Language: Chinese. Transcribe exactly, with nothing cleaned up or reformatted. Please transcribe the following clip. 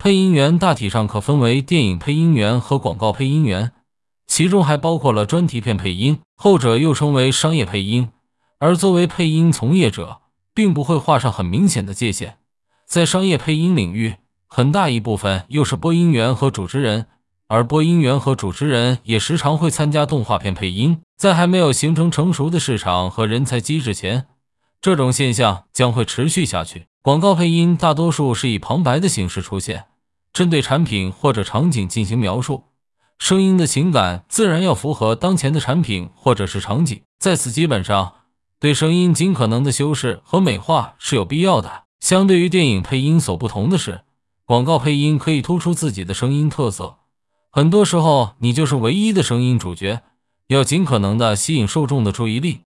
配音员大体上可分为电影配音员和广告配音员，其中还包括了专题片配音，后者又称为商业配音。而作为配音从业者，并不会画上很明显的界限。在商业配音领域，很大一部分又是播音员和主持人，而播音员和主持人也时常会参加动画片配音。在还没有形成成熟的市场和人才机制前，这种现象将会持续下去。广告配音大多数是以旁白的形式出现，针对产品或者场景进行描述，声音的情感自然要符合当前的产品或者是场景。在此基本上，对声音尽可能的修饰和美化是有必要的。相对于电影配音所不同的是，广告配音可以突出自己的声音特色，很多时候你就是唯一的声音主角，要尽可能的吸引受众的注意力。